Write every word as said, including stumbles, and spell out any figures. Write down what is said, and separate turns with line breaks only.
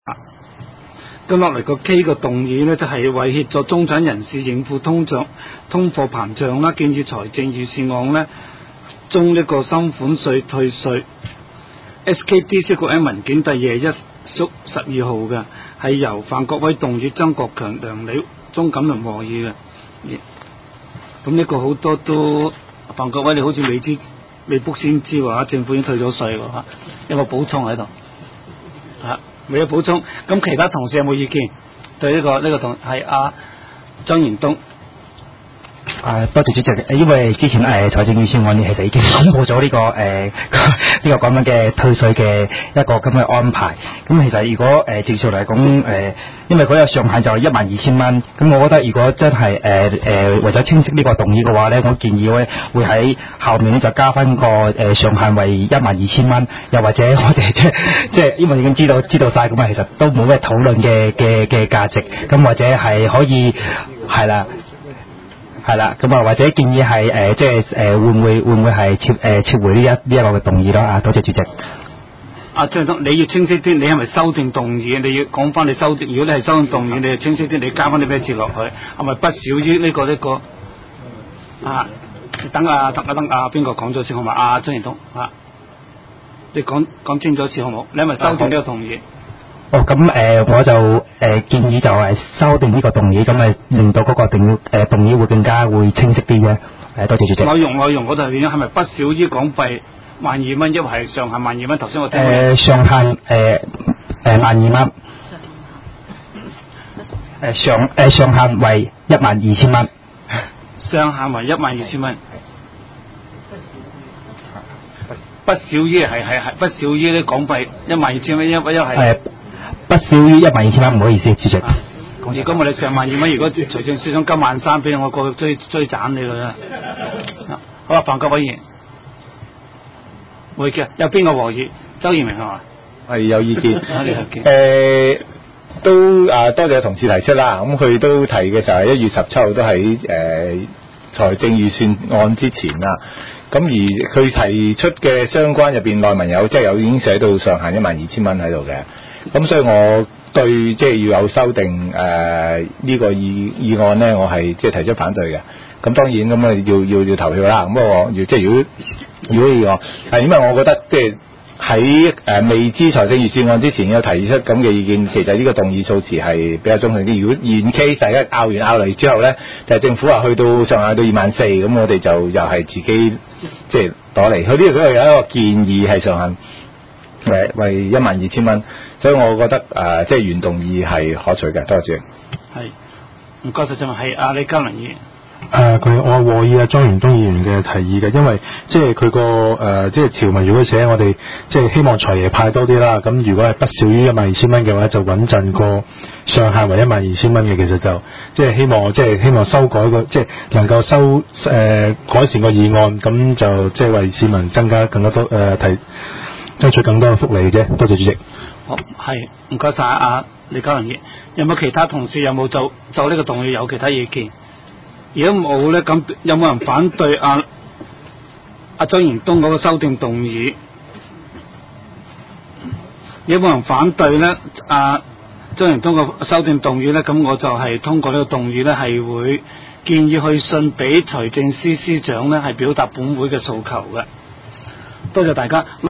跟落嚟個 K 個動議呢，就係、是、為協助中產人士應付通脹、通貨膨脹啦，建議財政預算案呢，中一個薪款稅退稅。S K D C 局喺文件第廿一縮十二號嘅，係由范國威動議，曾國強、梁理鍾錦麟和議嘅。咁呢個好多都范國威，你好似未知未卜先知話，政府已經退咗稅喎，有冇補充喺度？啊，未有補充。咁其他同事有冇意見？對呢、這個呢、這個同係阿張元東。
誒，多謝主席。因為之前誒財政預算案其實已經公布咗呢個誒呢、呃這個咁樣嘅退稅嘅一個咁嘅安排。咁其實如果誒照數嚟講誒，因為嗰個上限就係一萬二千蚊。咁我覺得如果真係誒誒為咗清晰呢個動議嘅話咧，我建議咧會喺後面咧就加翻個誒上限為一萬二千蚊。又或者我哋即即係因為已經知道知道晒咁啊，其實都冇咩討論嘅嘅嘅價值。咁或者係可以係啦。係啦，咁啊或者建議係誒、呃，即係誒、呃、會唔會會唔會係撤誒、呃、撤回呢一呢一個嘅動議咯？啊，多謝主席。
阿張東，你要清晰啲，你係咪修訂動議？你要講翻你修訂。如果你係修訂動議，你就清晰啲，你加翻啲咩字落去？係咪不少於呢、這個呢、這個？啊，等啊等啊等啊，邊個講咗先好嘛？阿張元東啊，你講講清楚先好冇？你係咪修訂呢個動議？
哦，咁誒、呃，我就誒、呃、建議就係修訂呢個動議，咁誒令到嗰個動誒、呃、動議會更加會清晰啲嘅。誒、呃，多謝主席。
內容內容嗰度係點樣？係咪不少於港幣萬二蚊？因為係上限萬二蚊。頭先我聽。誒、
呃，上限誒誒萬二蚊。誒上誒、呃、上限為一萬二千蚊。
上限為一萬二千蚊。不少於係係係不少於啲港幣一萬二千蚊，因為因為係。
不少於一萬二千蚊，唔好意思，主席。
啊、如果我哋上萬二蚊，如果財政司想交萬三俾我，過去追追斬你啦。好啊，范國威議員，會嘅，有邊個和議？周賢明係嘛？
係有意見。
啊，你有意見。
誒，都啊，多謝同事提出啦。咁佢都提嘅就係一月十七號都喺誒財政預算案之前啦。咁而佢提出嘅相關入邊內文有，即係有已經寫到上限一萬二千蚊喺度嘅。咁所以我對即係要有修訂誒呢、呃這個議議案咧，我係即係提出反對嘅。咁當然咁啊要要要投票啦。咁我要即係如果如果議案係因為我覺得即係喺誒未知財政預算案之前有提出咁嘅意見，其實呢個動議措辭係比較中性啲。如果現 case 大家拗完拗嚟之後咧，就係、政府話去到上限到二萬四，咁我哋就又係自己即係攞嚟。佢呢度佢有一個建議係上限。為為一萬二千蚊，所以我覺得誒、呃，即係原動議係可取嘅。多謝。
係，唔該晒，就係阿李嘉麟議員。
誒，佢我和意阿張元東議員嘅提議嘅，因為即係佢個誒，即係條文如果寫我哋即係希望財爺派多啲啦，咁如果係不少於一萬二千蚊嘅話，就穩陣個上限為一萬二千蚊嘅，其實就即係希望即係希望修改個即係能夠修誒、呃、改善個議案，咁就即係為市民增加更加多誒、呃、提。爭取更多嘅福利啫，多謝主席。
好，係唔該晒阿李嘉麟議員。有冇其他同事有冇就就呢個動議有其他意見？如果冇咧，咁有冇人反對阿阿張元東嗰個修訂動議？有冇人反對咧？阿張元東個修訂動議咧，咁我就係通過呢個動議咧，係會建議去信俾財政司司長咧，係表達本會嘅訴求嘅。多謝大家。